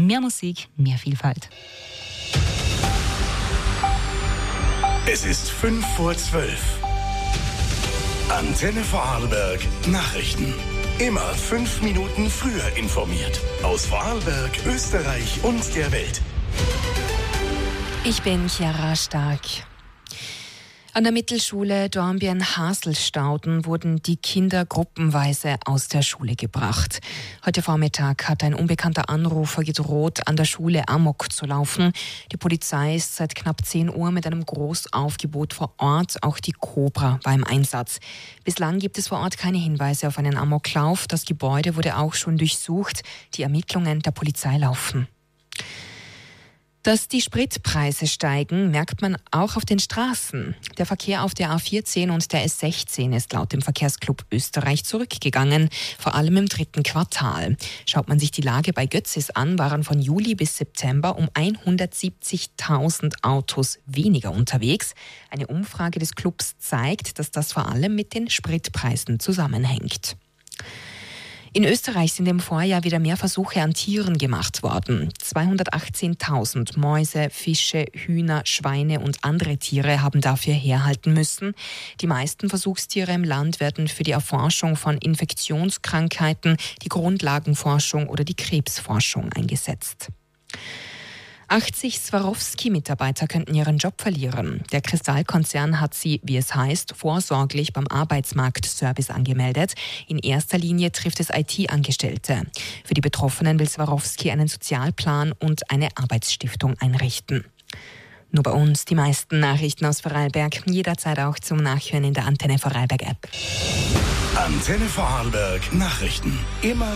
Mehr Musik, mehr Vielfalt. Es ist 5:12. Antenne Vorarlberg Nachrichten. Immer 5 Minuten früher informiert. Aus Vorarlberg, Österreich und der Welt. Ich bin Chiara Stark. An der Mittelschule Dornbirn-Haselstauden wurden die Kinder gruppenweise aus der Schule gebracht. Heute Vormittag hat ein unbekannter Anrufer gedroht, an der Schule Amok zu laufen. Die Polizei ist seit knapp 10 Uhr mit einem Großaufgebot vor Ort. Auch die Cobra war im Einsatz. Bislang gibt es vor Ort keine Hinweise auf einen Amoklauf. Das Gebäude wurde auch schon durchsucht. Die Ermittlungen der Polizei laufen. Dass die Spritpreise steigen, merkt man auch auf den Straßen. Der Verkehr auf der A14 und der S16 ist laut dem Verkehrsclub Österreich zurückgegangen, vor allem im 3. Quartal. Schaut man sich die Lage bei Götzis an, waren von Juli bis September um 170.000 Autos weniger unterwegs. Eine Umfrage des Clubs zeigt, dass das vor allem mit den Spritpreisen zusammenhängt. In Österreich sind im Vorjahr wieder mehr Versuche an Tieren gemacht worden. 218.000 Mäuse, Fische, Hühner, Schweine und andere Tiere haben dafür herhalten müssen. Die meisten Versuchstiere im Land werden für die Erforschung von Infektionskrankheiten, die Grundlagenforschung oder die Krebsforschung eingesetzt. 80 Swarovski-Mitarbeiter könnten ihren Job verlieren. Der Kristallkonzern hat sie, wie es heißt, vorsorglich beim Arbeitsmarktservice angemeldet. In erster Linie trifft es IT-Angestellte. Für die Betroffenen will Swarovski einen Sozialplan und eine Arbeitsstiftung einrichten. Nur bei uns die meisten Nachrichten aus Vorarlberg. Jederzeit auch zum Nachhören in der Antenne Vorarlberg App. Antenne Vorarlberg Nachrichten. Immer